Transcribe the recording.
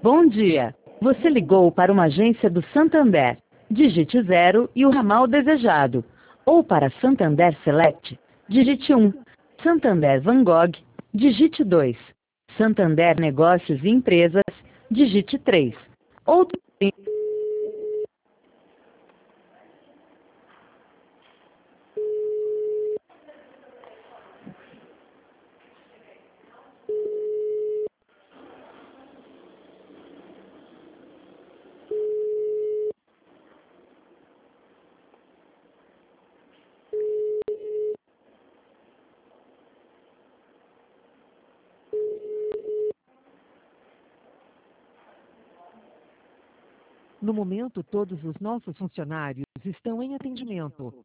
Bom dia. Você ligou para uma agência do Santander. Digite 0 e o ramal desejado. Ou para Santander Select, digite 1. Santander Van Gogh, digite 2. Santander Negócios e Empresas, digite 3. Outro. No momento, todos os nossos funcionários estão em atendimento.